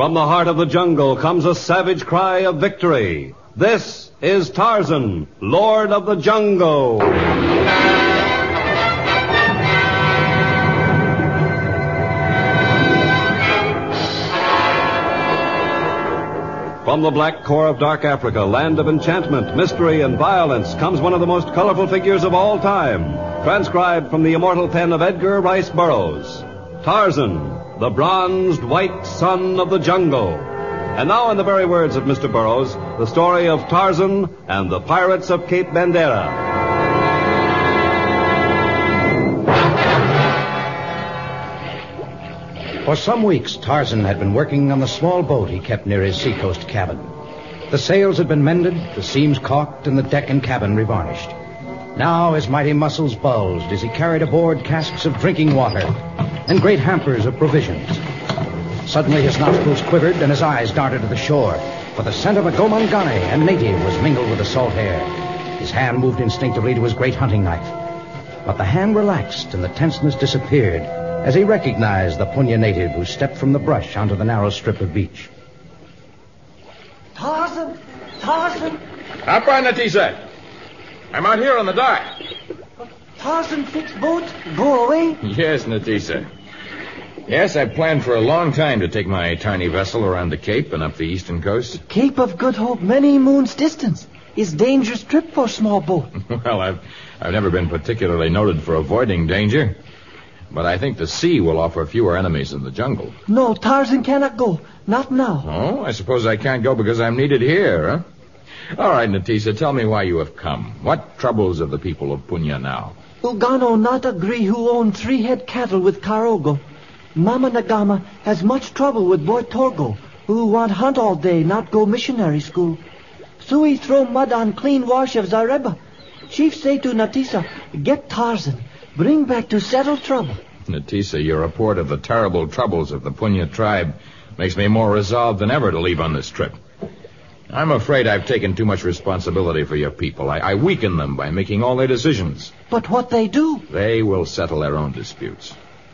From the heart of the jungle comes a savage cry of victory. This is Tarzan, Lord of the Jungle. From the black core of dark Africa, land of enchantment, mystery, and violence, comes one of the most colorful figures of all time, transcribed from the immortal pen of Edgar Rice Burroughs. Tarzan, the bronzed white son of the jungle. And now, in the very words of Mr. Burroughs, the story of Tarzan and the Pirates of Cape Bandera. For some weeks, Tarzan had been working on the small boat he kept near his seacoast cabin. The sails had been mended, the seams caulked, and the deck and cabin revarnished. Now his mighty muscles bulged as he carried aboard casks of drinking water and great hampers of provisions. Suddenly his nostrils quivered and his eyes darted to the shore, for the scent of a gomangane, a native, was mingled with the salt air. His hand moved instinctively to his great hunting knife. But the hand relaxed and the tenseness disappeared as he recognized the Punya native who stepped from the brush onto the narrow strip of beach. Tarzan! Tarzan! Up by Natisa. I'm out here on the dock. Tarzan fix boat? Go away? Yes, Natisa. Yes, I've planned for a long time to take my tiny vessel around the Cape and up the eastern coast. Cape of Good Hope, many moons distance. Is dangerous trip for small boat. Well, I've never been particularly noted for avoiding danger. But I think the sea will offer fewer enemies than the jungle. No, Tarzan cannot go. Not now. Oh, I suppose I can't go because I'm needed here, huh? All right, Natisa, tell me why you have come. What troubles of the people of Punya now? Ugano not agree who own 3 head cattle with Karogo. Mama Nagama has much trouble with boy Torgo, who want hunt all day, not go missionary school. Sui throw mud on clean wash of Zareba. Chief say to Natisa, get Tarzan. Bring back to settle trouble. Natisa, your report of the terrible troubles of the Punya tribe makes me more resolved than ever to leave on this trip. I'm afraid I've taken too much responsibility for your people. I weaken them by making all their decisions. But what they do? They will settle their own disputes.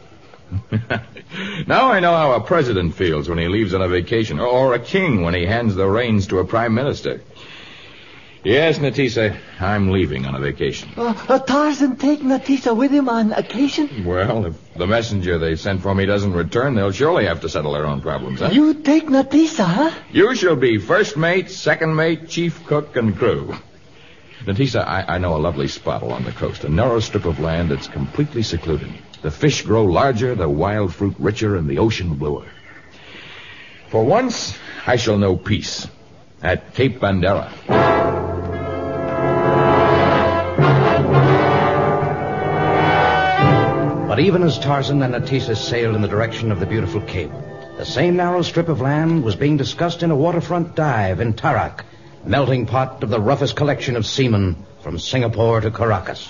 Now I know how a president feels when he leaves on a vacation, or a king when he hands the reins to a prime minister. Yes, Natisa, I'm leaving on a vacation. Tarzan take Natisa with him on occasion? Well, if the messenger they sent for me doesn't return, they'll surely have to settle their own problems, huh? You take Natisa, huh? You shall be first mate, second mate, chief cook, and crew. Natisa, I know a lovely spot along the coast, a narrow strip of land that's completely secluded. The fish grow larger, the wild fruit richer, and the ocean bluer. For once, I shall know peace at Cape Bandera. But even as Tarzan and Natisa sailed in the direction of the beautiful Cape, the same narrow strip of land was being discussed in a waterfront dive in Tarak, melting pot of the roughest collection of seamen from Singapore to Caracas.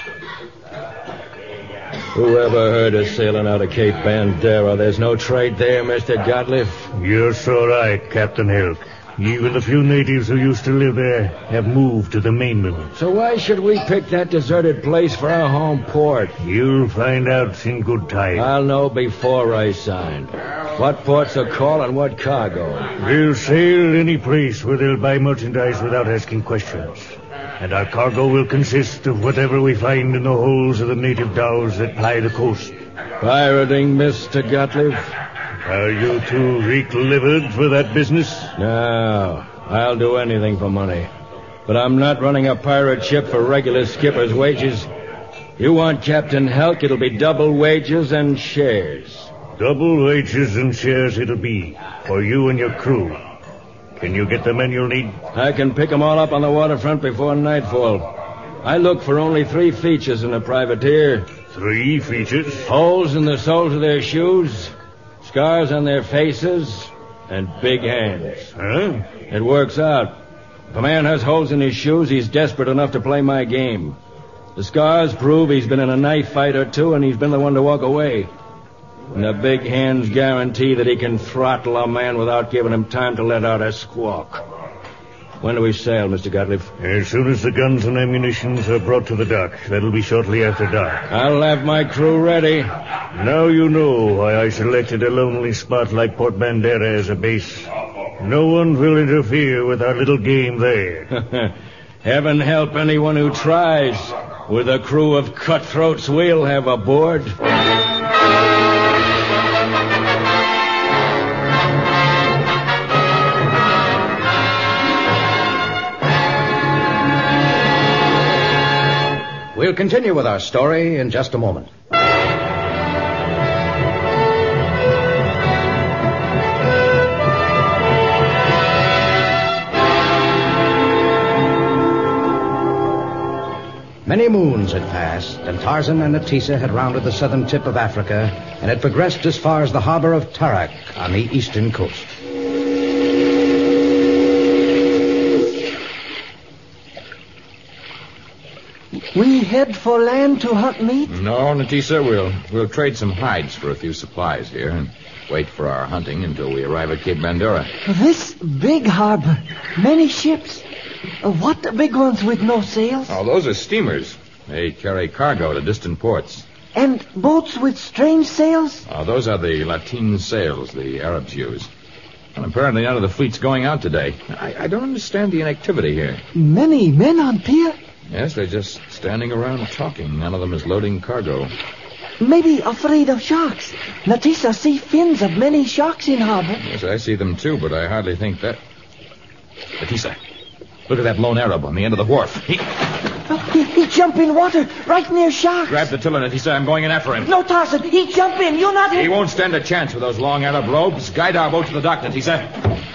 Whoever heard of sailing out of Cape Bandera? There's no trade there, Mr. Gottlieb. You're so right, Captain Hilk. Even the few natives who used to live there have moved to the mainland. So why should we pick that deserted place for our home port? You'll find out in good time. I'll know before I sign. What port's a call and what cargo? We'll sail any place where they'll buy merchandise without asking questions. And our cargo will consist of whatever we find in the holes of the native dhows that ply the coast. Pirating, Mr. Gottlieb? Are you too weak-livered for that business? No, I'll do anything for money. But I'm not running a pirate ship for regular skipper's wages. You want Captain Helk, it'll be double wages and shares. Double wages and shares it'll be, for you and your crew. Can you get the men you'll need? I can pick them all up on the waterfront before nightfall. I look for only 3 features in a privateer. 3 features? Holes in the soles of their shoes, scars on their faces, and big hands. Huh? It works out. If a man has holes in his shoes, he's desperate enough to play my game. The scars prove he's been in a knife fight or 2, and he's been the one to walk away. And the big hands guarantee that he can throttle a man without giving him time to let out a squawk. When do we sail, Mr. Gottlieb? As soon as the guns and ammunitions are brought to the dock. That'll be shortly after dark. I'll have my crew ready. Now you know why I selected a lonely spot like Port Bandera as a base. No one will interfere with our little game there. Heaven help anyone who tries. With a crew of cutthroats we'll have aboard. We'll continue with our story in just a moment. Many moons had passed, and Tarzan and Natisa had rounded the southern tip of Africa and had progressed as far as the harbor of Tarak on the eastern coast. We head for land to hunt meat? No, Natisa, we'll trade some hides for a few supplies here and wait for our hunting until we arrive at Cape Bandura. This big harbor. Many ships. What big ones with no sails? Oh, those are steamers. They carry cargo to distant ports. And boats with strange sails? Oh, those are the lateen sails the Arabs use. And apparently none of the fleet's going out today. I don't understand the inactivity here. Many men on pier? Yes, they're just standing around talking. None of them is loading cargo. Maybe afraid of sharks. Natisa see fins of many sharks in harbor. Yes, I see them too, but I hardly think that... Natisa, look at that lone Arab on the end of the wharf. He jump in water right near sharks. Grab the tiller, Natisa. I'm going in after him. No, Tarzan. He jump in. You're not... He won't stand a chance with those long Arab robes. Guide our boat to the dock, Natisa.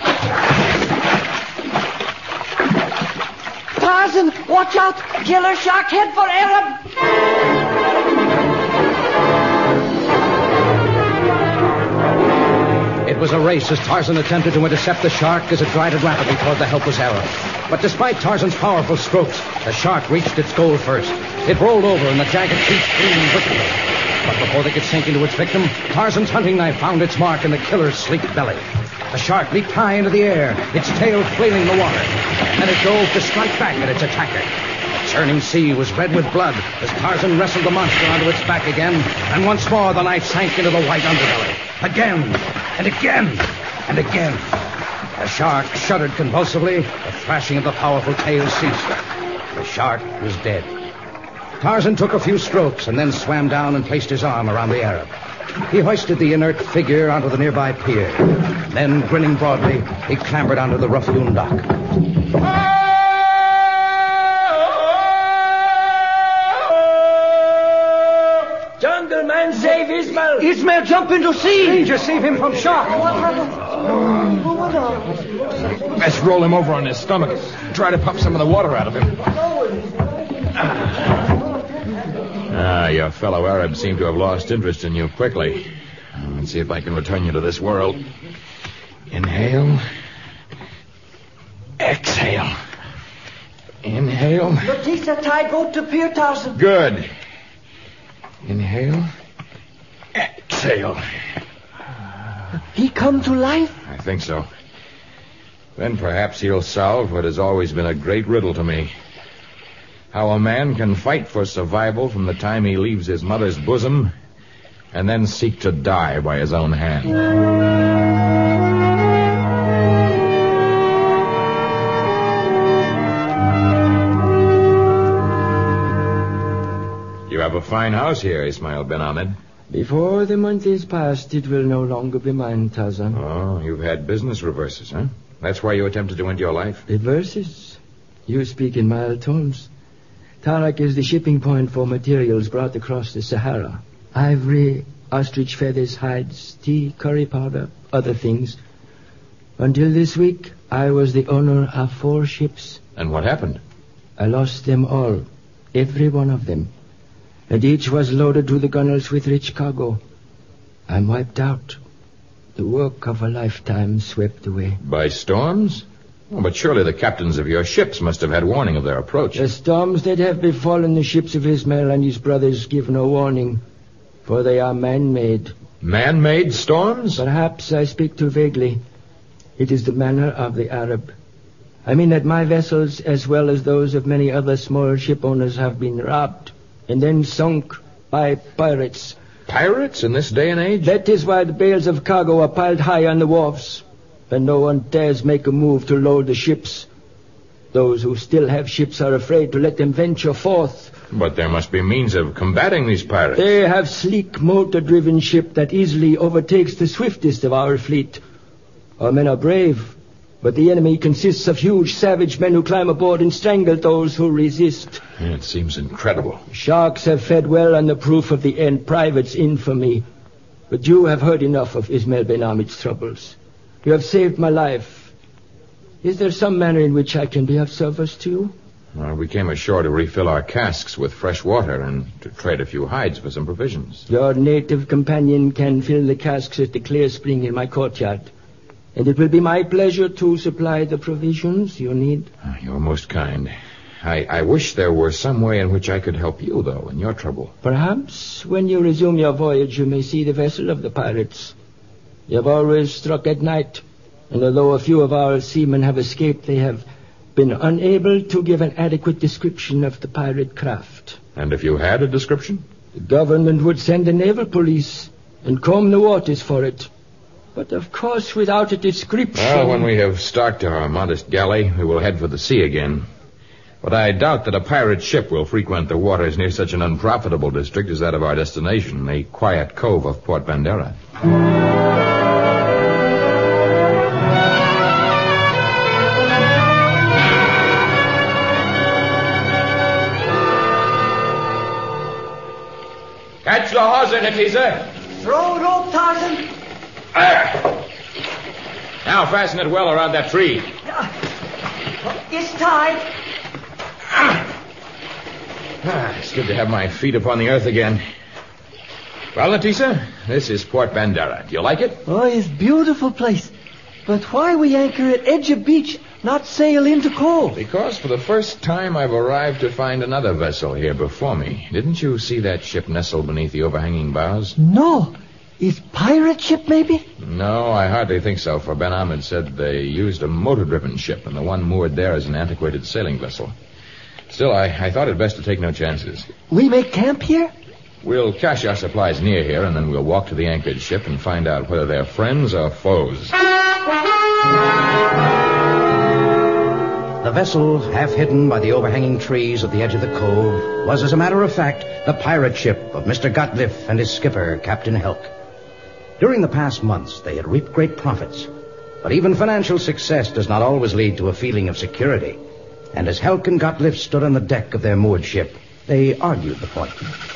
Tarzan, watch out. Killer shark, head for Arab. It was a race as Tarzan attempted to intercept the shark as it glided rapidly toward the helpless Arab. But despite Tarzan's powerful strokes, the shark reached its goal first. It rolled over and the jagged teeth gleamed wickedly. But before they could sink into its victim, Tarzan's hunting knife found its mark in the killer's sleek belly. The shark leaped high into the air, its tail flailing the water. And it dove to strike back at its attacker. The churning sea was red with blood as Tarzan wrestled the monster onto its back again, and once more the knife sank into the white underbelly. Again, and again, and again. The shark shuddered convulsively. The thrashing of the powerful tail ceased. The shark was dead. Tarzan took a few strokes and then swam down and placed his arm around the Arab. He hoisted the inert figure onto the nearby pier. Then, grinning broadly, he clambered onto the rough-hewn dock. Jungle man, save Ismail! Ismail, jump into sea! Danger, save him from shark! Let's roll him over on his stomach. Try to pump some of the water out of him. Your fellow Arabs seem to have lost interest in you quickly. Let's see if I can return you to this world. Inhale. Exhale. Inhale. Natisa, tie boat to pier, Tarzan. Good. Inhale. Exhale. He come to life? I think so. Then perhaps he'll solve what has always been a great riddle to me. How a man can fight for survival from the time he leaves his mother's bosom and then seek to die by his own hand. You have a fine house here, Ismail Ben Ahmed. Before the month is past, it will no longer be mine, Tarzan. Oh, you've had business reverses, huh? That's why you attempted to end your life? Reverses? You speak in mild tones. Tarak is the shipping point for materials brought across the Sahara. Ivory, ostrich feathers, hides, tea, curry powder, other things. Until this week, I was the owner of 4 ships. And what happened? I lost them all, every one of them. And each was loaded to the gunnels with rich cargo. I'm wiped out. The work of a lifetime swept away. By storms? Oh, but surely the captains of your ships must have had warning of their approach. The storms that have befallen the ships of Ismail and his brothers give no warning, for they are man-made. Man-made storms? Perhaps I speak too vaguely. It is the manner of the Arab. I mean that my vessels, as well as those of many other small ship owners, have been robbed and then sunk by pirates. Pirates in this day and age? That is why the bales of cargo are piled high on the wharfs, and no one dares make a move to load the ships. Those who still have ships are afraid to let them venture forth. But there must be means of combating these pirates. They have sleek, motor-driven ship that easily overtakes the swiftest of our fleet. Our men are brave, but the enemy consists of huge, savage men who climb aboard and strangle those who resist. It seems incredible. Sharks have fed well on the proof of the end private's infamy. But you have heard enough of Ismail Ben Hamid's troubles. You have saved my life. Is there some manner in which I can be of service to you? Well, we came ashore to refill our casks with fresh water and to trade a few hides for some provisions. Your native companion can fill the casks at the clear spring in my courtyard. And it will be my pleasure to supply the provisions you need. You're most kind. I wish there were some way in which I could help you, though, in your trouble. Perhaps when you resume your voyage, you may see the vessel of the pirates. You have always struck at night, and although a few of our seamen have escaped, they have been unable to give an adequate description of the pirate craft. And if you had a description? The government would send a naval police and comb the waters for it. But of course, without a description... Well, when we have stocked our modest galley, we will head for the sea again. But I doubt that a pirate ship will frequent the waters near such an unprofitable district as that of our destination, the quiet cove of Port Bandera. Catch the hawser, Natisa. Throw rope, Tarzan. There. Now fasten it well around that tree. It's tied. It's good to have my feet upon the earth again. Well, Natisa, this is Port Bandera. Do you like it? Oh, it's a beautiful place. But why we anchor at edge of beach, not sail into cove? Because for the first time I've arrived to find another vessel here before me. Didn't you see that ship nestled beneath the overhanging bows? No. Is pirate ship, maybe? No, I hardly think so, for Ben Ahmed said they used a motor-driven ship, and the one moored there is an antiquated sailing vessel. Still, I thought it best to take no chances. We make camp here? We'll cache our supplies near here, and then we'll walk to the anchored ship and find out whether they're friends or foes. The vessel, half hidden by the overhanging trees at the edge of the cove, was, as a matter of fact, the pirate ship of Mr. Gottlieb and his skipper, Captain Helk. During the past months, they had reaped great profits. But even financial success does not always lead to a feeling of security. And as Helk and Gottlieb stood on the deck of their moored ship, they argued the point.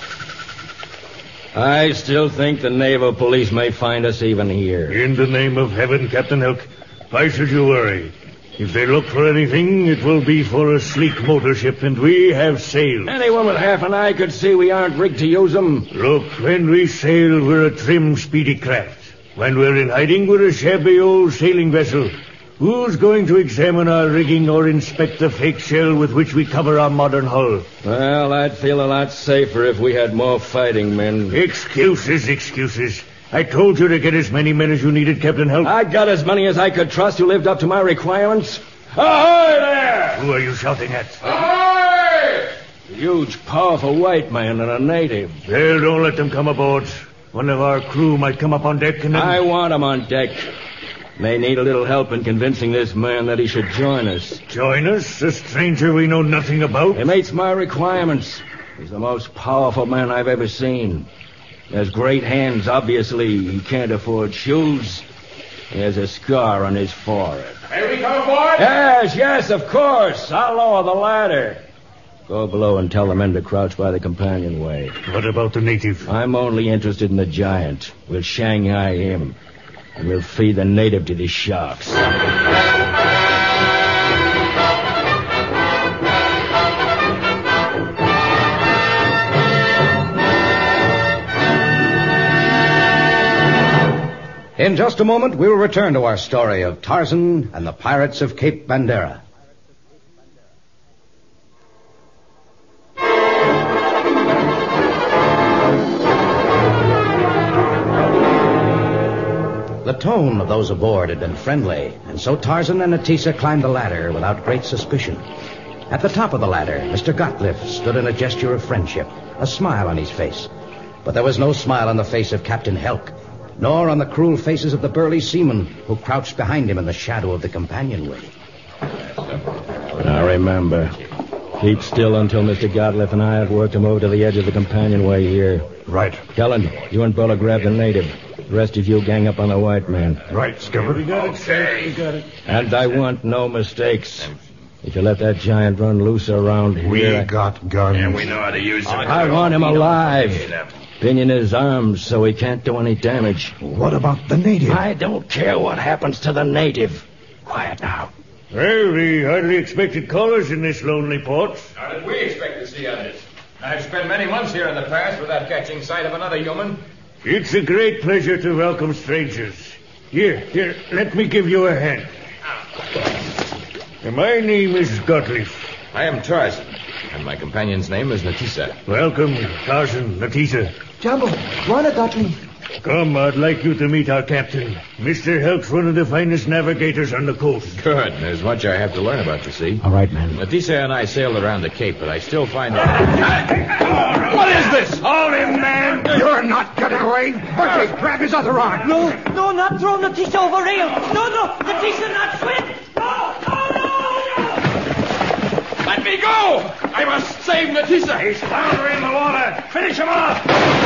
I still think the naval police may find us even here. In the name of heaven, Captain Helk, why should you worry? If they look for anything, it will be for a sleek motor ship, and we have sails. Anyone with half an eye could see we aren't rigged to use them. Look, when we sail, we're a trim, speedy craft. When we're in hiding, we're a shabby old sailing vessel. Who's going to examine our rigging or inspect the fake shell with which we cover our modern hull? Well, I'd feel a lot safer if we had more fighting men. Excuses. I told you to get as many men as you needed, Captain Help. I got as many as I could trust who lived up to my requirements. Ahoy there! Who are you shouting at? Ahoy! A huge, powerful white man and a native. Well, don't let them come aboard. One of our crew might come up on deck and then... I want him on deck. May need a little help in convincing this man that he should join us. Join us? A stranger we know nothing about? He meets my requirements. He's the most powerful man I've ever seen. He has great hands, obviously. He can't afford shoes. He has a scar on his forehead. May we come aboard? Yes, of course. I'll lower the ladder. Go below and tell the men to crouch by the companionway. What about the native? I'm only interested in the giant. We'll Shanghai him. And we'll feed the native to the sharks. In just a moment, we will return to our story of Tarzan and the Pirates of Cape Bandera. The The tone of those aboard had been friendly, and so Tarzan and Natisa climbed the ladder without great suspicion. At the top of the ladder, Mr. Gottlieb stood in a gesture of friendship, a smile on his face. But there was no smile on the face of Captain Helk, nor on the cruel faces of the burly seamen who crouched behind him in the shadow of the companionway. Now remember, keep still until Mr. Gottlieb and I have worked him over to the edge of the companionway here. Right. Kellen, you and Buller grab the native. The rest of you gang up on the white man. Right, Skipper. We got it, sir. We got it. And I want no mistakes. If you let that giant run loose around here... We got guns. And we know how to use them. I want him alive. Pinion his arms so he can't do any damage. What about the native? I don't care what happens to the native. Quiet now. Well, we hardly expected callers in this lonely port. How did we expect to see others? I've spent many months here in the past without catching sight of another human. It's a great pleasure to welcome strangers. Here, let me give you a hand. My name is Gottlieb. I am Tarzan, and my companion's name is Natisa. Welcome, Tarzan, Natisa. Jumbo, Juana Gottlieb. Come, I'd like you to meet our captain. Mr. Helk's one of the finest navigators on the coast. Good. There's much I have to learn about the sea. All right, man. Natisa and I sailed around the Cape, but I still find... What is this? Hold him, man! You're not getting away. Okay, grab his other arm. No, not throw Natisa over rail. No, Natisa not swim. Let me go! I must save Natisa. He's floundering in the water. Finish him off!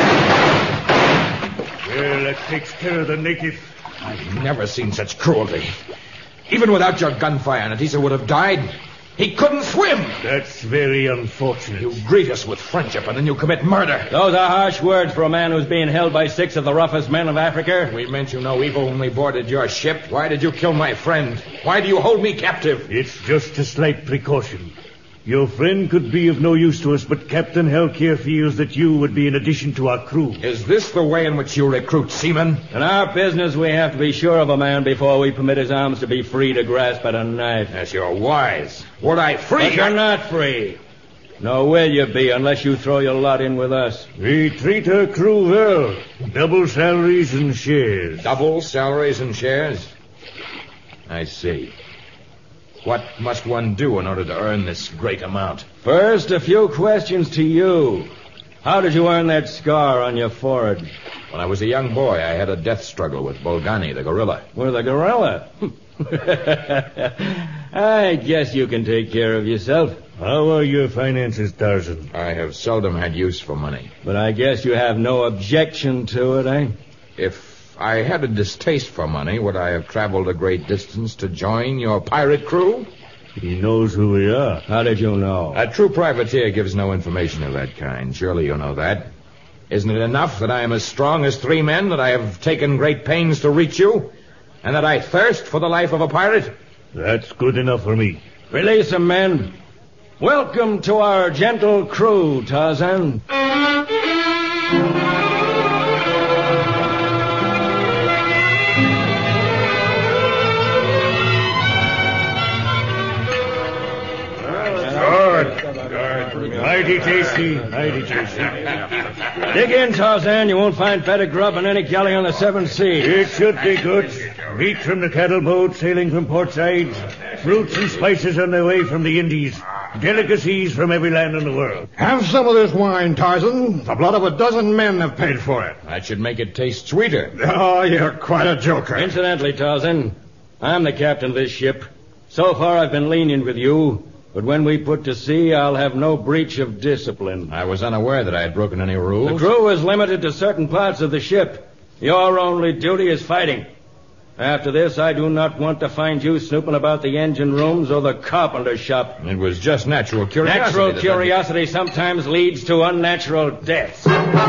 Well, that takes care of the native. I've never seen such cruelty. Even without your gunfire, Natisa would have died. He couldn't swim. That's very unfortunate. You greet us with friendship, and then you commit murder. Those are harsh words for a man who's being held by 6 of the roughest men of Africa. We meant you no evil when we boarded your ship. Why did you kill my friend? Why do you hold me captive? It's just a slight precaution. Your friend could be of no use to us, but Captain Helk here feels that you would be an addition to our crew. Is this the way in which you recruit seamen? In our business, we have to be sure of a man before we permit his arms to be free to grasp at a knife. Yes, you're wise. Were I free... But you're not free. Nor will you be unless you throw your lot in with us. We treat our crew well. Double salaries and shares. Double salaries and shares? I see. What must one do in order to earn this great amount? First, a few questions to you. How did you earn that scar on your forehead? When I was a young boy, I had a death struggle with Bolgani, the gorilla. With a gorilla? I guess you can take care of yourself. How are your finances, Tarzan? I have seldom had use for money. But I guess you have no objection to it, eh? If I had a distaste for money, would I have traveled a great distance to join your pirate crew? He knows who we are. How did you know? A true privateer gives no information of that kind. Surely you know that. Isn't it enough that I am as strong as 3 men, that I have taken great pains to reach you, and that I thirst for the life of a pirate? That's good enough for me. Release him, men. Welcome to our gentle crew, Tarzan. Mighty tasty, mighty tasty. Dig in, Tarzan. You won't find better grub in any galley on the 7 seas. It should be good. Meat from the cattle boat sailing from port side. Fruits and spices on their way from the Indies. Delicacies from every land in the world. Have some of this wine, Tarzan. The blood of a dozen men have paid for it. That should make it taste sweeter. Oh, you're quite a joker. Incidentally, Tarzan, I'm the captain of this ship. So far, I've been lenient with you. But when we put to sea, I'll have no breach of discipline. I was unaware that I had broken any rules. The crew is limited to certain parts of the ship. Your only duty is fighting. After this, I do not want to find you snooping about the engine rooms or the carpenter shop. It was just natural curiosity. Natural curiosity sometimes leads to unnatural deaths.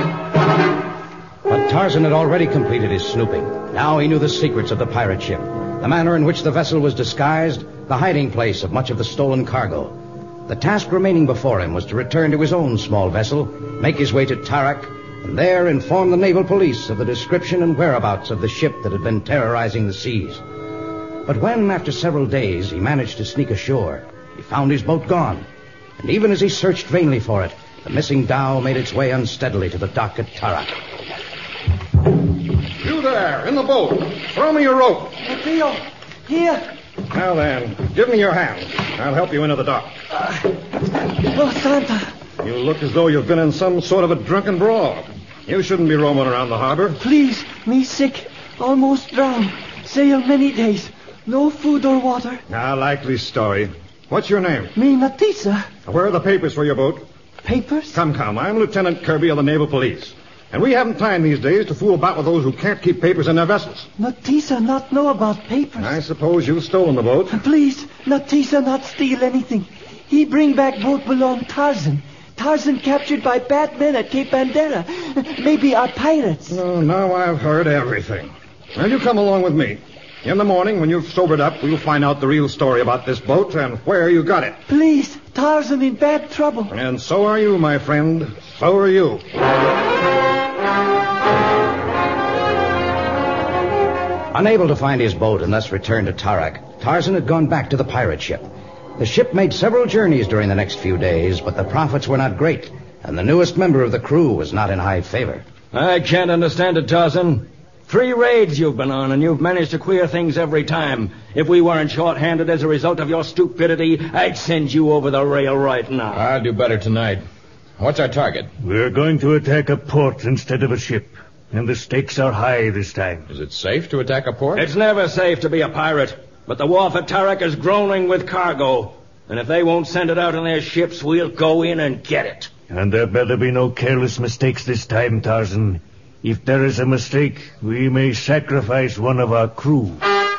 But Tarzan had already completed his snooping. Now he knew the secrets of the pirate ship, the manner in which the vessel was disguised, the hiding place of much of the stolen cargo. The task remaining before him was to return to his own small vessel, make his way to Tarak, and there inform the naval police of the description and whereabouts of the ship that had been terrorizing the seas. But when, after several days, he managed to sneak ashore, he found his boat gone. And even as he searched vainly for it, the missing dhow made its way unsteadily to the dock at Tarak. You there, in the boat. Throw me your rope. Theo, here. Now then, give me your hand. I'll help you into the dock. Oh, Santa. You look as though you've been in some sort of a drunken brawl. You shouldn't be roaming around the harbor. Please, me sick. Almost drowned. Sail many days. No food or water. A likely story. What's your name? Me Natisa. Where are the papers for your boat? Papers? Come. I'm Lieutenant Kirby of the Naval Police. And we haven't time these days to fool about with those who can't keep papers in their vessels. Natisa not know about papers. I suppose you've stolen the boat. Please, Natisa not steal anything. He bring back boat belong Tarzan. Tarzan captured by bad men at Cape Bandera. Maybe are pirates. Oh, now I've heard everything. Well, you come along with me. In the morning, when you've sobered up, we'll find out the real story about this boat and where you got it. Please, Tarzan in bad trouble. And so are you, my friend. So are you. Unable to find his boat and thus return to Tarak, Tarzan had gone back to the pirate ship. The ship made several journeys during the next few days, but the profits were not great, and the newest member of the crew was not in high favor. I can't understand it, Tarzan. 3 raids you've been on, and you've managed to queer things every time. If we weren't short-handed as a result of your stupidity, I'd send you over the rail right now. I'll do better tonight. What's our target? We're going to attack a port instead of a ship. And the stakes are high this time. Is it safe to attack a port? It's never safe to be a pirate. But the wharf at Tarak is groaning with cargo. And if they won't send it out in their ships, we'll go in and get it. And there better be no careless mistakes this time, Tarzan. If there is a mistake, we may sacrifice one of our crew.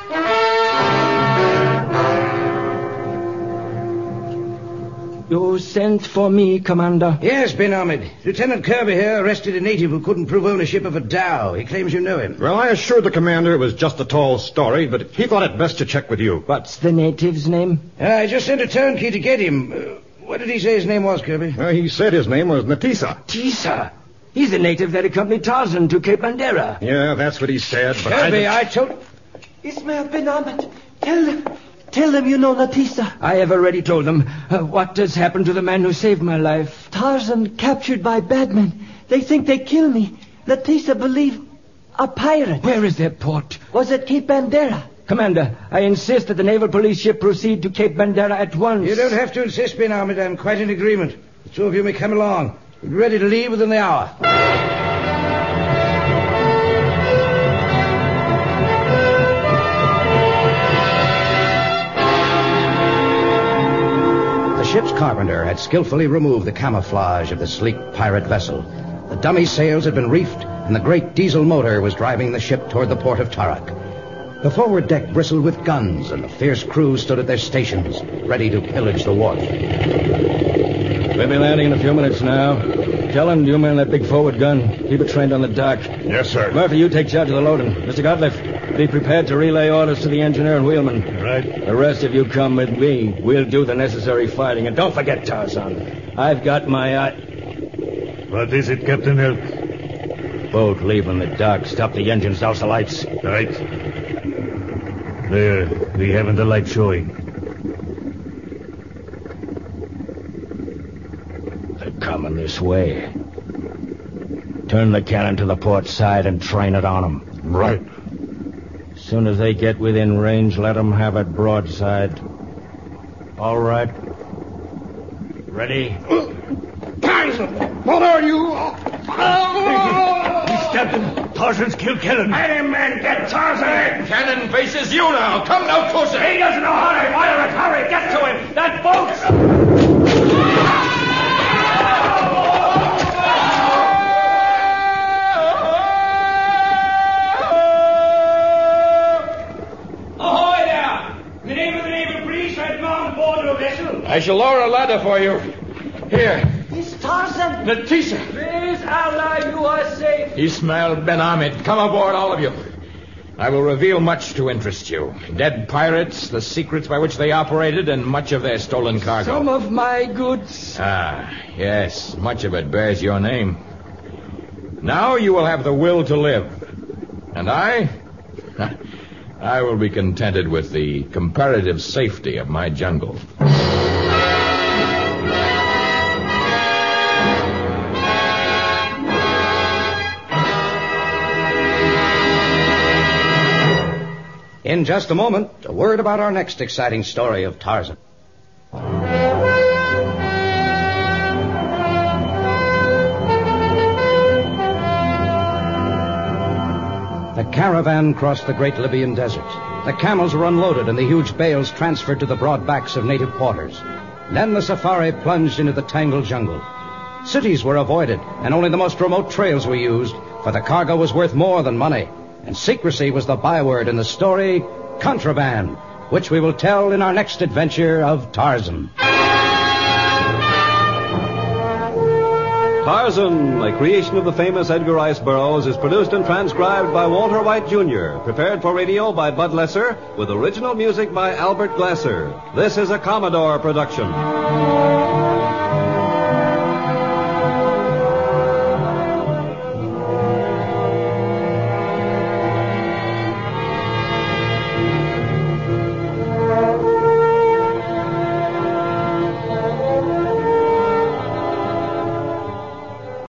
You sent for me, Commander? Yes, Ben Ahmed. Lieutenant Kirby here arrested a native who couldn't prove ownership of a dhow. He claims you know him. Well, I assured the commander it was just a tall story, but he thought it best to check with you. What's the native's name? I just sent a turnkey to get him. What did he say his name was, Kirby? He said his name was Natisa. Tisa. He's the native that accompanied Tarzan to Cape Bandera. Yeah, that's what he said, but Kirby, I told... Ismail bin Ahmed, tell them you know Natisa. I have already told them. What has happened to the man who saved my life? Tarzan captured by bad men. They think they kill me. Natisa believe a pirate. Where is their port? Was at Cape Bandera. Commander, I insist that the naval police ship proceed to Cape Bandera at once. You don't have to insist, Ben Ahmed. I'm quite in agreement. The 2 of you may come along. We'll be ready to leave within the hour. The ship's carpenter had skillfully removed the camouflage of the sleek pirate vessel. The dummy sails had been reefed, and the great diesel motor was driving the ship toward the port of Tarak. The forward deck bristled with guns, and the fierce crew stood at their stations, ready to pillage the wharf. We'll be landing in a few minutes now. Kellen, you man that big forward gun. Keep it trained on the dock. Yes, sir. Murphy, you take charge of the loading. Mr. Godliff, be prepared to relay orders to the engineer and wheelman. Right. The rest of you come with me. We'll do the necessary fighting. And don't forget, Tarzan, I've got my eye... What is it, Captain Elk? Boat leaving the dock. Stop the engines, douse the lights. Right. There, we haven't the light showing. They're coming this way. Turn the cannon to the port side and train it on them. Right. As soon as they get within range, let them have it broadside. All right. Ready? Tarzan! What are you? He stabbed him. Tarzan's killed Kellen. Hey, men, get Tarzan! Cannon faces you now. Come no closer. He doesn't know how to fire it. Hurry, get to him. That boat's... Ahoy there! In the name of the naval police, I've gone aboard your vessel. I shall lower a ladder for you. Here, It's Tarzan. Natisa. Praise Allah, you are safe. Ismail Ben Ahmed, come aboard, all of you. I will reveal much to interest you. Dead pirates, the secrets by which they operated, and much of their stolen cargo. Some of my goods. Ah, yes, much of it bears your name. Now you will have the will to live. And I will be contented with the comparative safety of my jungle. In just a moment, a word about our next exciting story of Tarzan. The caravan crossed the great Libyan desert. The camels were unloaded and the huge bales transferred to the broad backs of native porters. Then the safari plunged into the tangled jungle. Cities were avoided, and only the most remote trails were used, for the cargo was worth more than money, and secrecy was the byword in the story, Contraband, which we will tell in our next adventure of Tarzan. Tarzan, a creation of the famous Edgar Rice Burroughs, is produced and transcribed by Walter White, Jr., prepared for radio by Bud Lesser, with original music by Albert Glasser. This is a Commodore production.